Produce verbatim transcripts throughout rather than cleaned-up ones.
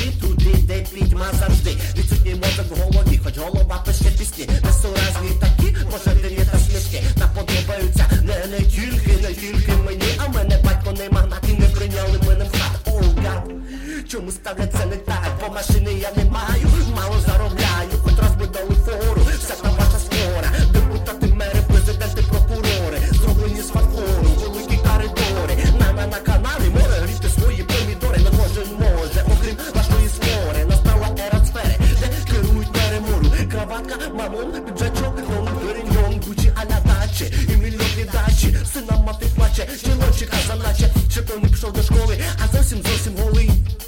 туди, туди, де пітьма завжди. Відсутній мозок в голові, хоч голова пише пісні. Несуразні такі, пожежені та смішки. Та подобаються не, не тільки, не тільки мені. А мене батько не магнат і не прийняли мене в хат. Оу, гад, чому ставлять це не так? Бо машини я не маю, мало заробляю. Хоч раз би дали фору, вся та ваша скора. Депутати, мери, президенти, прокурори. Зроблені з фарфору, великі коридори. На-на на каналі море гріти свої помідори. Не кожен може, окрім вашої скори. Настала ера сфери, де керують перемору. Краватка, мамон, піджачок, нон, переньон, кучі а-ля дачі. І мільйонні дачі, сина мати плаче. Жіночка заначе, ще то не пішов до школи, а зовсім, зовсім голий.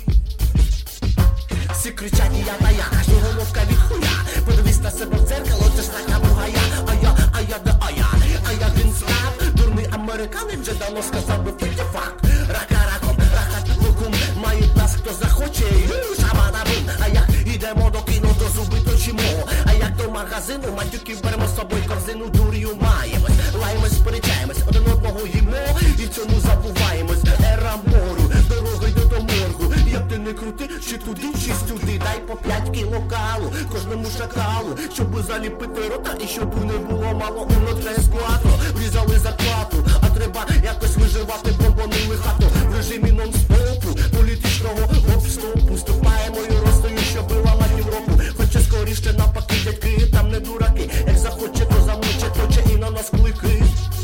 Всі кричать і я та я, аж головка від хуя. Подивись на себе в дзеркало, це ж така бугая. А я, а я, да, а я, а я грінстап. Дурний американець вже давно сказав би фіті факт. Рака раком, рахат лукум, мають нас хто захоче. Шабадабум, а як ідемо до кіно, до зуби точимо. А як до магазину, матюків беремо з собою корзину, дур'ю маємось. Лаємось, сперечаємось, один одного їмо і цьому забуваємось. Ера мору, дорога йде до моргу. Як ти не крути, чи туди, чи сюди. Дай по п'ять кіло калу кожному шакалу, щоб заліпити рота і щоб не було мало. Уно tres cuatro, врізали зарплату. А треба якось виживати, бомбанули хату. В режимі нон-стопу, політичного гоп-стопу. Вступаємо і ростою, що била на Європу. Хоча скоріше навпаки, дядьки, там не дураки. Як захоче, то замоче, точе і на нас клики.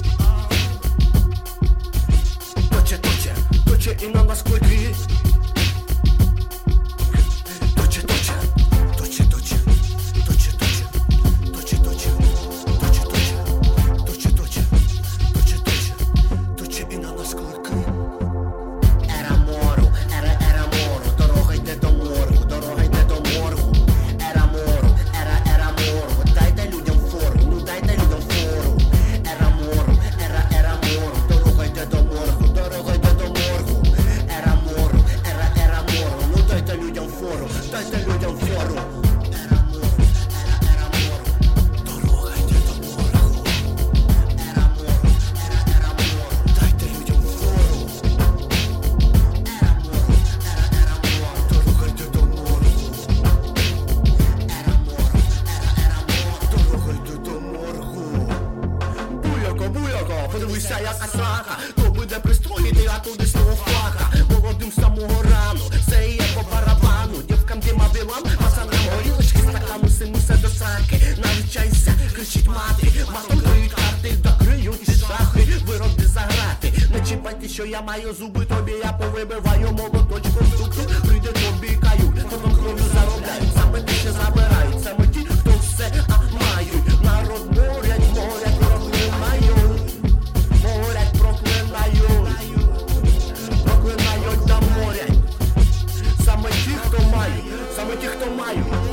Точе, точе, точе і на нас клики. Подивися, яка срака, то буде пристроїти, а туди свого флака. Молодим з самого рану, це є по барабану. Дівкам Діма Білан, пацанам горілочки, стакану симуся до сраки. Навчайся, кричить мати, матом криють карти, да криють ці шахи, вироби заграти. Не чіпайте, що я маю зуби, тобі я повибиваю молоточком цукру. Прийде тобі каю, потім кров'ю заробляють, саме ти ще забирають. Саме ті, хто все а мають, народ морять, морять, проклинають. Морять, проклинають, проклинають та морять. Саме ті, хто мають, саме ті, хто мають.